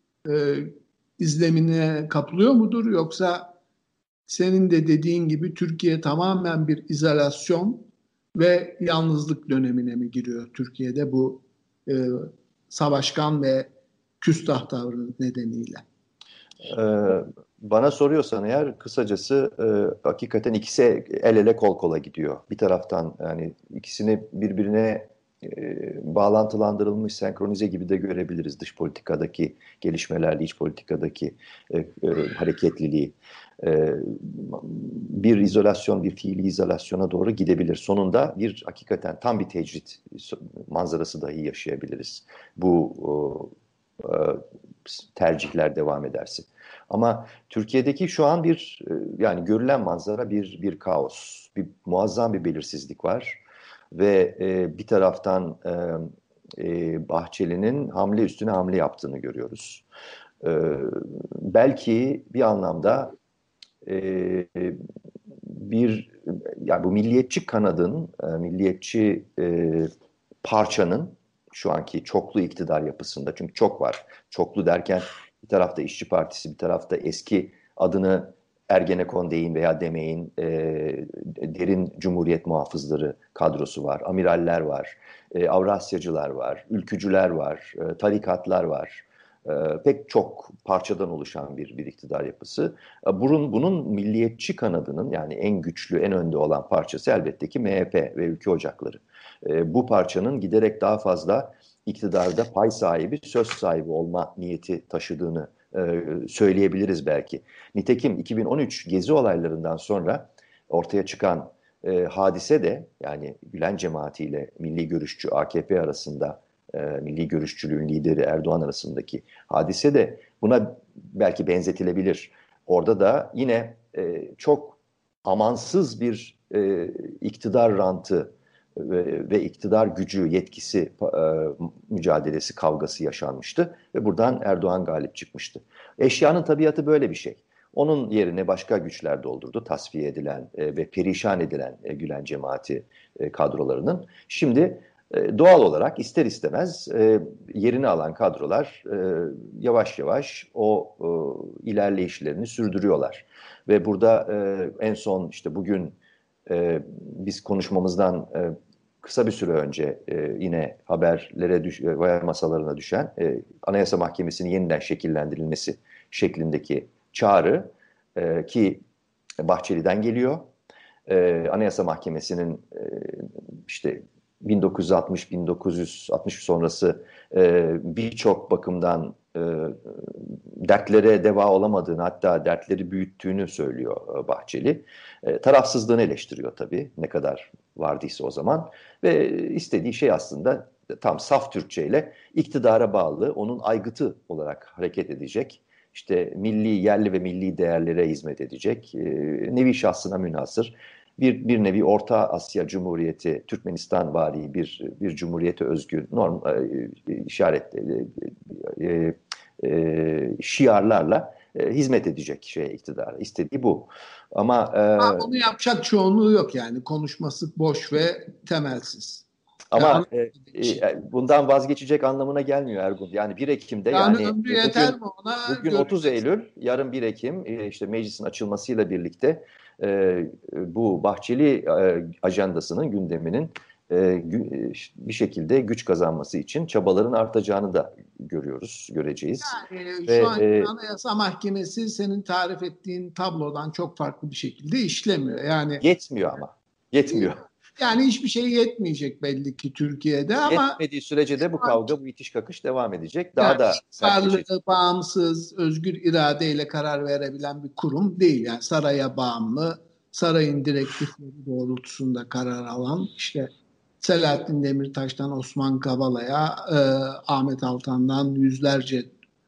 izlemine kapılıyor mudur? Yoksa senin de dediğin gibi Türkiye tamamen bir izolasyon ve yalnızlık dönemine mi giriyor Türkiye'de bu savaşkan ve küstah tavrı nedeniyle? Bana soruyorsan eğer kısacası hakikaten ikisi el ele kol kola gidiyor. Bir taraftan yani ikisini birbirine bağlantılandırılmış, senkronize gibi de görebiliriz dış politikadaki gelişmelerle iç politikadaki hareketliliği. Bir izolasyon, bir fiili izolasyona doğru gidebilir. Sonunda bir hakikaten tam bir tecrit manzarası dahi yaşayabiliriz. Bu tercihler devam ederse. Ama Türkiye'deki şu an bir yani görülen manzara bir kaos, bir muazzam bir belirsizlik var ve bir taraftan Bahçeli'nin hamle üstüne hamle yaptığını görüyoruz. Belki bir anlamda yani bu milliyetçi kanadın, milliyetçi parçanın şu anki çoklu iktidar yapısında, çünkü çok var. Çoklu derken bir tarafta İşçi Partisi, bir tarafta eski adını Ergenekon deyin veya demeyin derin Cumhuriyet muhafızları kadrosu var, amiraller var, Avrasyacılar var, ülkücüler var, tarikatlar var. Pek çok parçadan oluşan bir iktidar yapısı. Bunun milliyetçi kanadının yani en güçlü, en önde olan parçası elbette ki MHP ve Ülke Ocakları. Bu parçanın giderek daha fazla iktidarda pay sahibi, söz sahibi olma niyeti taşıdığını söyleyebiliriz belki. Nitekim 2013 Gezi olaylarından sonra ortaya çıkan hadise de yani Gülen cemaatiyle milli görüşçü AKP arasında milli görüşçülüğün lideri Erdoğan arasındaki hadise de buna belki benzetilebilir. Orada da yine çok amansız bir iktidar rantı ve iktidar gücü, yetkisi mücadelesi, kavgası yaşanmıştı ve buradan Erdoğan galip çıkmıştı. Eşyanın tabiatı böyle bir şey. Onun yerine başka güçler doldurdu, tasfiye edilen ve perişan edilen Gülen cemaati kadrolarının. Şimdi doğal olarak ister istemez yerini alan kadrolar yavaş yavaş o ilerleyişlerini sürdürüyorlar. Ve burada en son işte bugün biz konuşmamızdan kısa bir süre önce yine haber masalarına düşen Anayasa Mahkemesi'nin yeniden şekillendirilmesi şeklindeki çağrı ki Bahçeli'den geliyor. Anayasa Mahkemesi'nin işte 1960 sonrası birçok bakımdan dertlere deva olamadığını, hatta dertleri büyüttüğünü söylüyor Bahçeli. Tarafsızlığını eleştiriyor tabii, ne kadar vardıysa o zaman. Ve istediği şey aslında tam saf Türkçeyle iktidara bağlı, onun aygıtı olarak hareket edecek. İşte yerli ve milli değerlere hizmet edecek, nevi şahsına münhasır bir nevi Orta Asya Cumhuriyeti, Türkmenistan-vari bir cumhuriyete özgü şiarlarla hizmet edecek iktidara. İstediği bu. Ama onu yapacak çoğunluğu yok yani. Konuşması boş ve temelsiz. Ama bundan vazgeçecek anlamına gelmiyor Ergun. Yani 1 Ekim'de yani ömrü yeter mi ona? Bugün 30 Eylül, yarın 1 Ekim işte meclisin açılmasıyla birlikte bu Bahçeli ajandasının, gündeminin bir şekilde güç kazanması için çabaların artacağını da göreceğiz. Yani şu an Anayasa Mahkemesi senin tarif ettiğin tablodan çok farklı bir şekilde işlemiyor. Yani yetmiyor ama. Yetmiyor. Yani hiçbir şey yetmeyecek belli ki Türkiye'de ama yetmediği sürece de bu kavga, bu itiş kakış devam edecek. Daha da sertleşecek. Bağımsız, özgür iradeyle karar verebilen bir kurum değil. Yani saraya bağımlı, sarayın direktifleri doğrultusunda karar alan, işte Selahattin Demirtaş'tan Osman Kavala'ya, Ahmet Altan'dan yüzlerce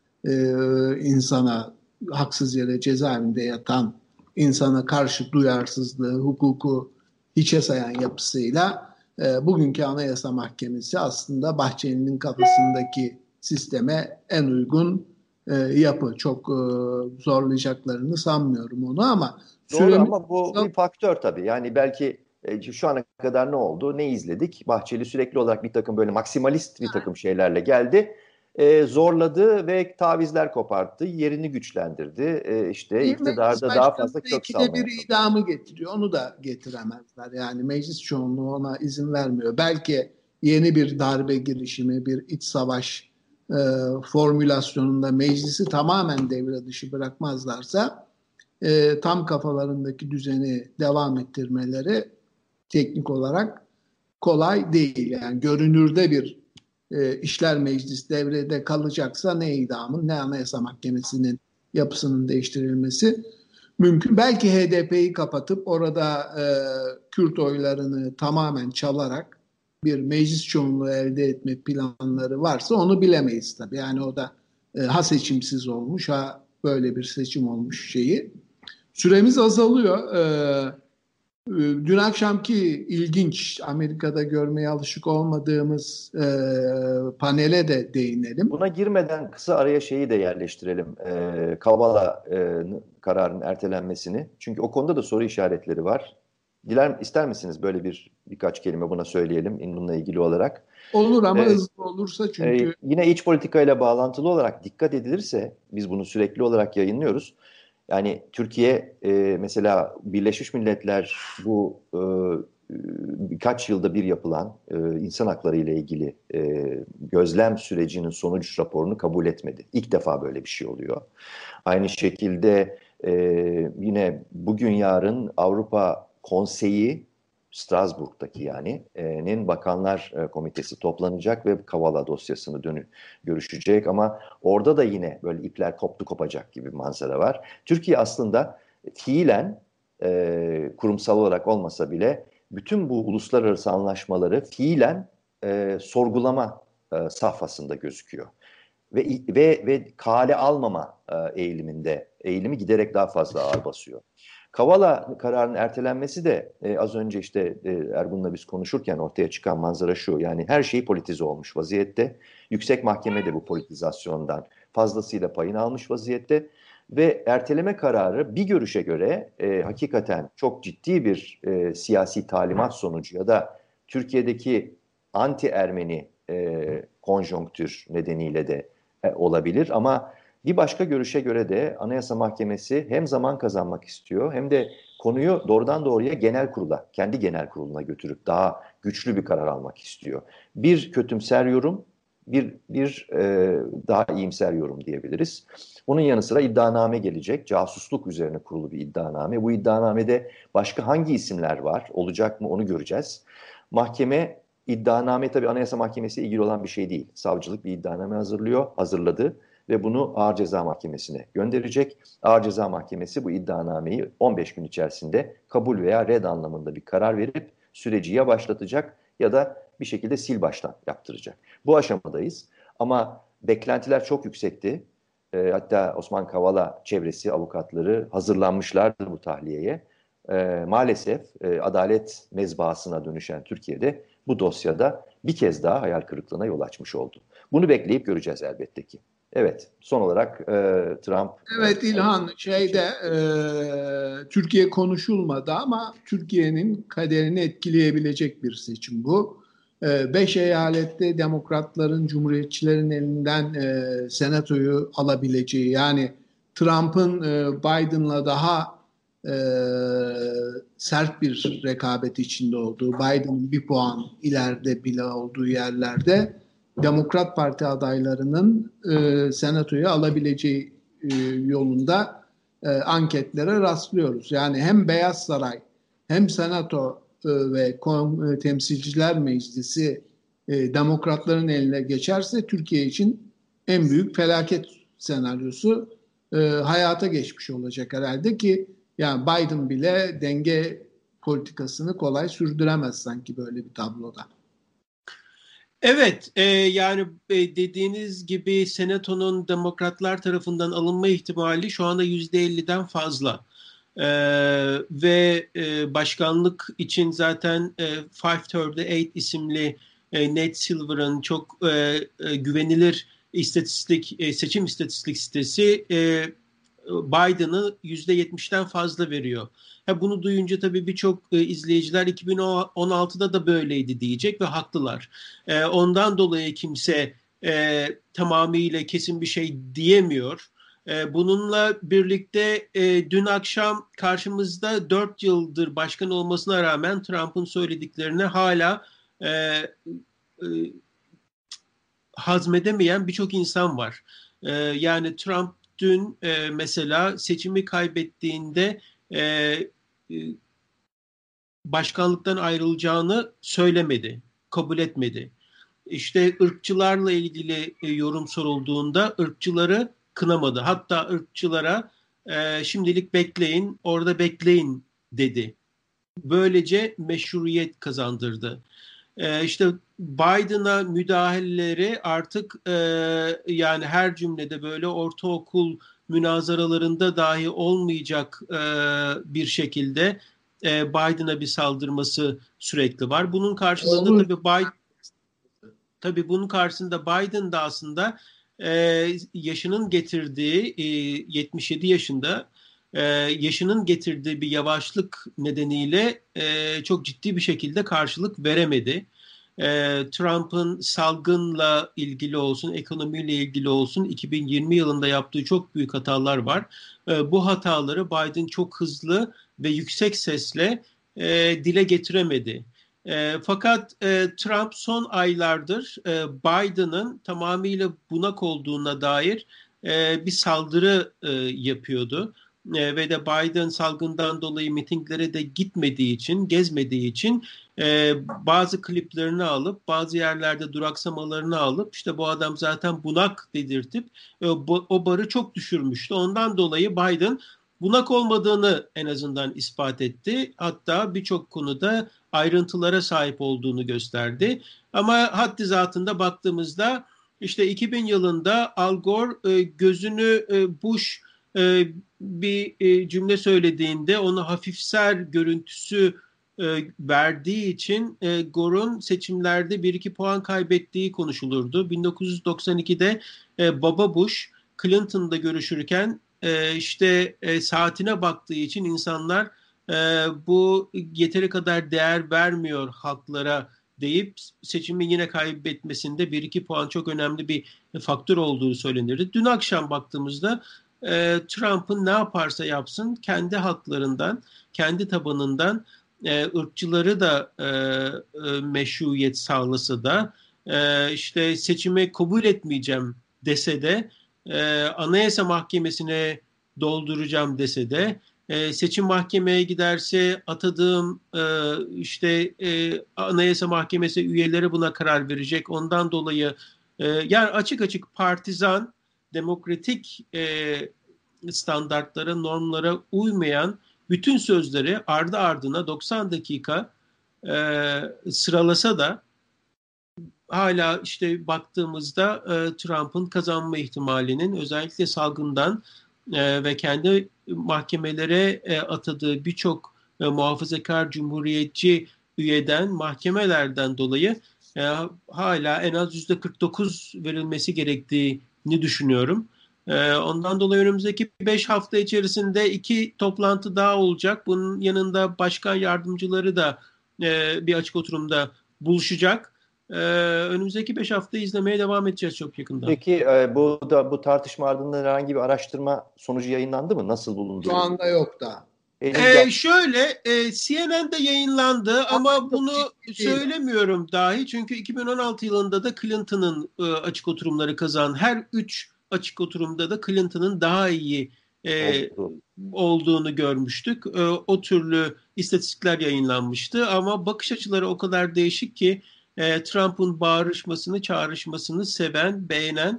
insana, haksız yere cezaevinde yatan insana karşı duyarsızlığı, hukuku hiçe sayan yapısıyla bugünkü Anayasa Mahkemesi aslında Bahçeli'nin kafasındaki sisteme en uygun yapı. Çok zorlayacaklarını sanmıyorum onu ama doğru, ama bu bir faktör tabii. Yani belki şu ana kadar ne oldu? Ne izledik? Bahçeli sürekli olarak bir takım böyle maksimalist bir takım şeylerle geldi. Zorladı ve tavizler koparttı. Yerini güçlendirdi. İşte iktidarda daha fazla kök salmaya çalıştı. Bir idamı getiriyor. Onu da getiremezler. Yani meclis çoğunluğu ona izin vermiyor. Belki yeni bir darbe girişimi, bir iç savaş formülasyonunda meclisi tamamen devre dışı bırakmazlarsa tam kafalarındaki düzeni devam ettirmeleri teknik olarak kolay değil. Yani görünürde bir işler meclis devrede kalacaksa ne idamın ne Anayasa Mahkemesi'nin yapısının değiştirilmesi mümkün. Belki HDP'yi kapatıp orada Kürt oylarını tamamen çalarak bir meclis çoğunluğu elde etme planları varsa onu bilemeyiz tabii. Yani o da ha seçimsiz olmuş ha böyle bir seçim olmuş şeyi. Süremiz azalıyor. Dün akşamki ilginç, Amerika'da görmeye alışık olmadığımız panele de değinelim. Buna girmeden kısa araya şeyi de yerleştirelim. Kavala kararının ertelenmesini. Çünkü o konuda da soru işaretleri var. İster misiniz böyle birkaç kelime buna söyleyelim bununla ilgili olarak? Olur ama hızlı olursa çünkü. Yine iç politikayla bağlantılı olarak dikkat edilirse, biz bunu sürekli olarak yayınlıyoruz. Yani Türkiye mesela Birleşmiş Milletler bu birkaç yılda bir yapılan insan hakları ile ilgili gözlem sürecinin sonuç raporunu kabul etmedi. İlk defa böyle bir şey oluyor. Aynı şekilde yine bugün yarın Avrupa Konseyi, Strasbourg'daki nin Bakanlar Komitesi toplanacak ve Kavala dosyasını görüşecek, ama orada da yine böyle ipler kopacak gibi bir manzara var. Türkiye aslında fiilen kurumsal olarak olmasa bile bütün bu uluslararası anlaşmaları fiilen sorgulama safhasında gözüküyor. Ve kale almama eğilimi giderek daha fazla ağır basıyor. Kavala kararının ertelenmesi de az önce Ergun'la biz konuşurken ortaya çıkan manzara şu. Yani her şey politize olmuş vaziyette. Yüksek Mahkeme de bu politizasyondan fazlasıyla payını almış vaziyette. Ve erteleme kararı bir görüşe göre hakikaten çok ciddi bir siyasi talimat sonucu ya da Türkiye'deki anti-Ermeni konjonktür nedeniyle de olabilir. Ama bir başka görüşe göre de Anayasa Mahkemesi hem zaman kazanmak istiyor hem de konuyu doğrudan doğruya kendi genel kuruluna götürüp daha güçlü bir karar almak istiyor. Bir kötümser yorum, bir daha iyimser yorum diyebiliriz. Bunun yanı sıra iddianame gelecek. Casusluk üzerine kurulu bir iddianame. Bu iddianamede başka hangi isimler var? Olacak mı? Onu göreceğiz. İddianame tabii Anayasa Mahkemesi ile ilgili olan bir şey değil. Savcılık bir iddianame hazırladı ve bunu Ağır Ceza Mahkemesi'ne gönderecek. Ağır Ceza Mahkemesi bu iddianameyi 15 gün içerisinde kabul veya red anlamında bir karar verip süreci ya başlatacak ya da bir şekilde sil baştan yaptıracak. Bu aşamadayız ama beklentiler çok yüksekti. Hatta Osman Kavala çevresi, avukatları hazırlanmışlardı bu tahliyeye. Maalesef adalet mezbahasına dönüşen Türkiye'de bu dosyada bir kez daha hayal kırıklığına yol açmış oldu. Bunu bekleyip göreceğiz elbette ki. Evet, son olarak Trump... Evet İlhan, Türkiye konuşulmadı ama Türkiye'nin kaderini etkileyebilecek bir seçim bu. 5 eyalette demokratların, cumhuriyetçilerin elinden senatoyu alabileceği, yani Trump'ın Biden'la daha sert bir rekabet içinde olduğu, Biden'ın bir puan ileride bile olduğu yerlerde Demokrat Parti adaylarının senatoyu alabileceği yolunda anketlere rastlıyoruz. Yani hem Beyaz Saray hem Senato ve Temsilciler Meclisi demokratların eline geçerse Türkiye için en büyük felaket senaryosu hayata geçmiş olacak herhalde ki yani Biden bile denge politikasını kolay sürdüremez sanki böyle bir tabloda. Evet, yani dediğiniz gibi Senato'nun Demokratlar tarafından alınma ihtimali şu anda %50'den fazla. Ve başkanlık için zaten 538 isimli Nate Silver'ın çok güvenilir seçim istatistik sitesi Biden'ı %70'ten fazla veriyor. Bunu duyunca tabii birçok izleyiciler 2016'da da böyleydi diyecek ve haklılar. Ondan dolayı kimse tamamıyla kesin bir şey diyemiyor. Bununla birlikte dün akşam karşımızda 4 yıldır başkan olmasına rağmen Trump'ın söylediklerini hala e, e, hazmedemeyen birçok insan var. Yani Trump dün mesela seçimi kaybettiğinde başkanlıktan ayrılacağını söylemedi, kabul etmedi. İşte ırkçılarla ilgili yorum sorulduğunda ırkçıları kınamadı. Hatta ırkçılara şimdilik bekleyin, orada bekleyin dedi. Böylece meşruiyet kazandırdı. İşte Biden'a müdahaleleri artık yani her cümlede böyle ortaokul münazaralarında dahi olmayacak bir şekilde Biden'a bir saldırması sürekli var. Bunun karşılığında tabii bunun karşısında Biden da aslında yaşının getirdiği 77 yaşında yaşının getirdiği bir yavaşlık nedeniyle çok ciddi bir şekilde karşılık veremedi. Trump'ın salgınla ilgili olsun, ekonomiyle ilgili olsun 2020 yılında yaptığı çok büyük hatalar var. Bu hataları Biden çok hızlı ve yüksek sesle dile getiremedi. Fakat Trump son aylardır Biden'ın tamamıyla bunak olduğuna dair bir saldırı yapıyordu. Ve de Biden salgından dolayı mitinglere de gitmediği için, gezmediği için bazı kliplerini alıp, bazı yerlerde duraksamalarını alıp, işte bu adam zaten bunak dedirtip o barı çok düşürmüştü. Ondan dolayı Biden bunak olmadığını en azından ispat etti. Hatta birçok konuda ayrıntılara sahip olduğunu gösterdi. Ama haddi zatında baktığımızda işte 2000 yılında Al Gore gözünü Bush bir cümle söylediğinde onu hafifser görüntüsü verdiği için Gore'un seçimlerde 1-2 puan kaybettiği konuşulurdu. 1992'de Baba Bush Clinton'da görüşürken işte saatine baktığı için insanlar bu yeteri kadar değer vermiyor halklara deyip seçimi yine kaybetmesinde 1-2 puan çok önemli bir faktör olduğu söylenirdi. Dün akşam baktığımızda Trump'ın ne yaparsa yapsın kendi halklarından, kendi tabanından ırkçıları da meşruiyet sağlasa da işte seçimi kabul etmeyeceğim dese de Anayasa Mahkemesi'ne dolduracağım dese de seçim mahkemeye giderse atadığım işte Anayasa Mahkemesi üyeleri buna karar verecek. Ondan dolayı yani açık açık partizan, demokratik standartlara, normlara uymayan bütün sözleri ardı ardına 90 dakika sıralasa da hala işte baktığımızda Trump'ın kazanma ihtimalinin özellikle salgından ve kendi mahkemelere atadığı birçok muhafazakar cumhuriyetçi üyeden, mahkemelerden dolayı hala en az %49 verilmesi gerektiğini düşünüyorum. Ondan dolayı önümüzdeki 5 hafta içerisinde 2 toplantı daha olacak. Bunun yanında başkan yardımcıları da bir açık oturumda buluşacak. Önümüzdeki 5 hafta izlemeye devam edeceğiz çok yakında. Peki bu tartışma ardından herhangi bir araştırma sonucu yayınlandı mı? Nasıl bulundu? Şu anda yok daha. Şöyle CNN'de yayınlandı ama bunu söylemiyorum dahi çünkü 2016 yılında da Clinton'ın açık oturumları kazanan her 3 açık oturumda da Clinton'ın daha iyi olduğunu görmüştük. O türlü istatistikler yayınlanmıştı ama bakış açıları o kadar değişik ki Trump'ın bağırışmasını, çağrışmasını seven, beğenen,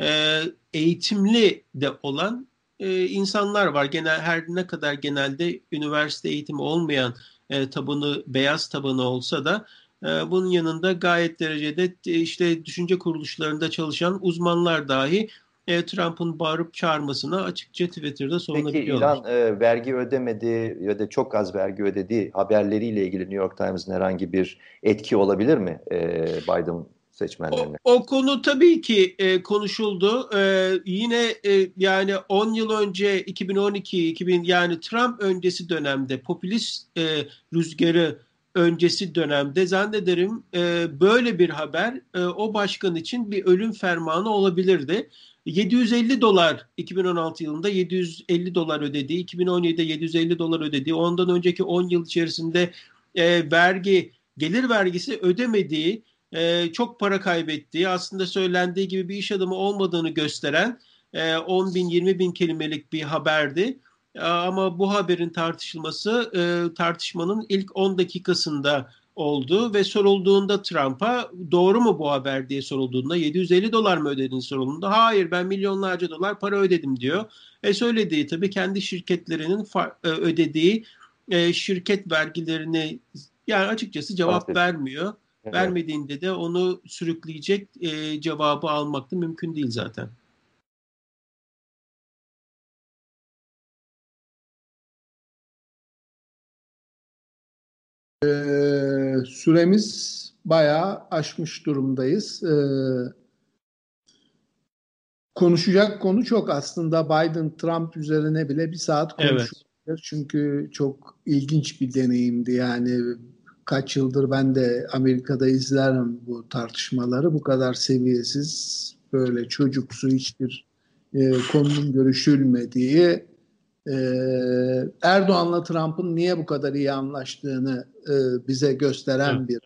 eğitimli de olan insanlar var. Her ne kadar genelde üniversite eğitimi olmayan beyaz tabanı olsa da Bunun yanında gayet derecede işte düşünce kuruluşlarında çalışan uzmanlar dahi Trump'ın bağırıp çağırmasına açıkça Twitter'da Peki savunabiliyorlar. İran vergi ödemedi ya da çok az vergi ödediği haberleriyle ilgili New York Times'ın herhangi bir etki olabilir mi Biden seçmenlerine? O konu tabii ki konuşuldu. Yine yani 10 yıl önce 2012, 2000 yani Trump öncesi dönemde popülist rüzgarı öncesi dönemde zannederim böyle bir haber o başkan için bir ölüm fermanı olabilirdi. 750 dolar 2016 yılında 750 dolar ödediği, 2017'de 750 dolar ödediği, ondan önceki 10 yıl içerisinde gelir vergisi ödemediği, çok para kaybettiği, aslında söylendiği gibi bir iş adamı olmadığını gösteren 10 bin 20 bin kelimelik bir haberdi. Ama bu haberin tartışılması tartışmanın ilk 10 dakikasında oldu ve sorulduğunda Trump'a doğru mu bu haber diye sorulduğunda 750 dolar mı ödedin sorulduğunda hayır ben milyonlarca dolar para ödedim diyor. Söylediği tabii kendi şirketlerinin ödediği şirket vergilerini yani açıkçası cevap Bahsediyor. vermiyor. Evet. Vermediğinde de onu sürükleyecek cevabı almak da mümkün değil zaten. Süremiz bayağı aşmış durumdayız. Konuşacak konu çok aslında. Biden-Trump üzerine bile bir saat Evet. konuşulabilir. Çünkü çok ilginç bir deneyimdi. Yani kaç yıldır ben de Amerika'da izlerim bu tartışmaları. Bu kadar seviyesiz, böyle çocuksu hiçbir konunun görüşülmediği, e, Erdoğan'la Trump'ın niye bu kadar iyi anlaştığını bize Evet. gösteren bir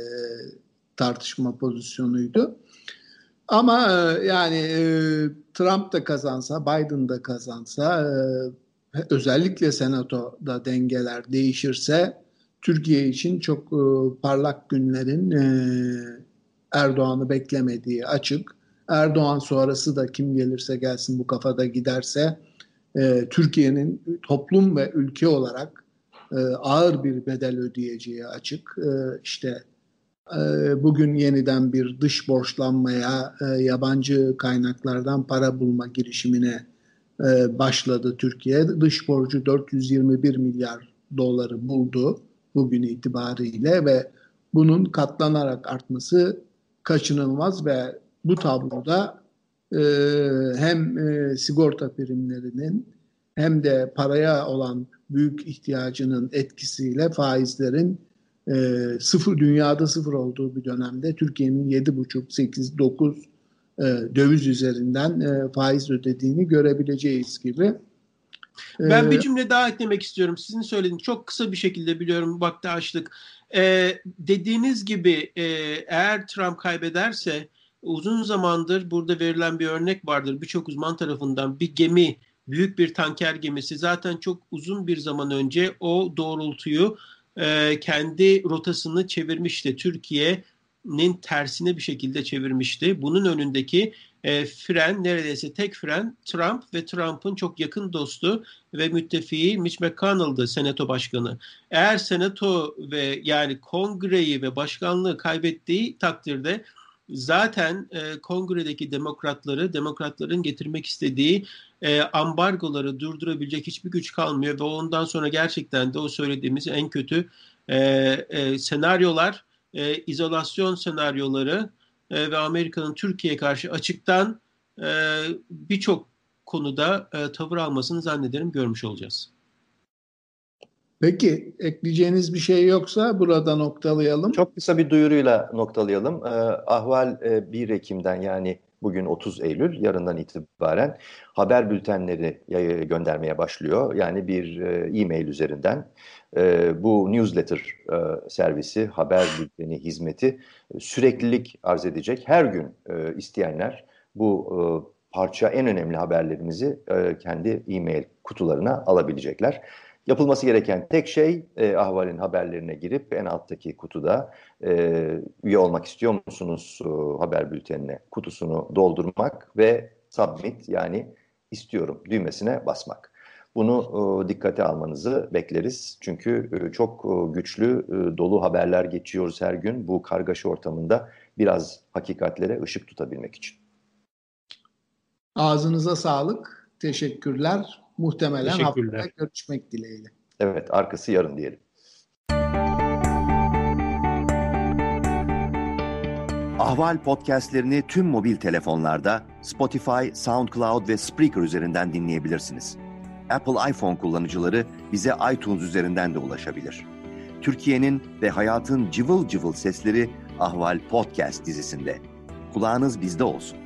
tartışma pozisyonuydu. Ama yani Trump da kazansa, Biden da kazansa, özellikle Senato'da dengeler değişirse Türkiye için çok parlak günlerin Erdoğan'ı beklemediği açık. Erdoğan sonrası da kim gelirse gelsin bu kafada giderse Türkiye'nin toplum ve ülke olarak ağır bir bedel ödeyeceği açık. İşte bugün yeniden bir dış borçlanmaya, yabancı kaynaklardan para bulma girişimine başladı Türkiye. Dış borcu 421 milyar doları buldu bugün itibariyle ve bunun katlanarak artması kaçınılmaz ve bu tabloda e, hem sigorta primlerinin hem de paraya olan büyük ihtiyacının etkisiyle faizlerin sıfır, dünyada sıfır olduğu bir dönemde Türkiye'nin 7,5, 8, 9 döviz üzerinden faiz ödediğini görebileceğiz gibi. Ben bir cümle daha eklemek istiyorum. Sizin söylediğiniz çok kısa bir şekilde biliyorum vakti açtık. Dediğiniz gibi eğer Trump kaybederse uzun zamandır burada verilen bir örnek vardır. Birçok uzman tarafından bir gemi, büyük bir tanker gemisi zaten çok uzun bir zaman önce o doğrultuyu kendi rotasını çevirmişti. Türkiye'nin tersine bir şekilde çevirmişti. Bunun önündeki fren neredeyse tek fren Trump ve Trump'ın çok yakın dostu ve müttefiği Mitch McConnell'dı Senato Başkanı. Eğer Senato ve yani Kongreyi ve başkanlığı kaybettiği takdirde zaten Kongre'deki demokratların getirmek istediği ambargoları durdurabilecek hiçbir güç kalmıyor ve ondan sonra gerçekten de o söylediğimiz en kötü senaryolar, izolasyon senaryoları ve Amerika'nın Türkiye'ye karşı açıktan birçok konuda tavır almasını zannederim görmüş olacağız. Peki ekleyeceğiniz bir şey yoksa burada noktalayalım. Çok kısa bir duyuruyla noktalayalım. Ahval 1 Ekim'den yani bugün 30 Eylül yarından itibaren haber bültenleri göndermeye başlıyor. Yani bir e-mail üzerinden bu newsletter servisi, haber bülteni hizmeti süreklilik arz edecek. Her gün isteyenler bu parça en önemli haberlerimizi kendi e-mail kutularına alabilecekler. Yapılması gereken tek şey Ahval'in haberlerine girip en alttaki kutuda üye olmak istiyor musunuz haber bültenine kutusunu doldurmak ve submit yani istiyorum düğmesine basmak. Bunu dikkate almanızı bekleriz. Çünkü çok güçlü, dolu haberler geçiyoruz her gün. Bu kargaşa ortamında biraz hakikatlere ışık tutabilmek için. Ağzınıza sağlık. Teşekkürler. Muhtemelen haftaya görüşmek dileğiyle. Evet, arkası yarın diyelim. Ahval podcastlerini tüm mobil telefonlarda Spotify, SoundCloud ve Spreaker üzerinden dinleyebilirsiniz. Apple iPhone kullanıcıları bize iTunes üzerinden de ulaşabilir. Türkiye'nin ve hayatın cıvıl cıvıl sesleri Ahval Podcast dizisinde. Kulağınız bizde olsun.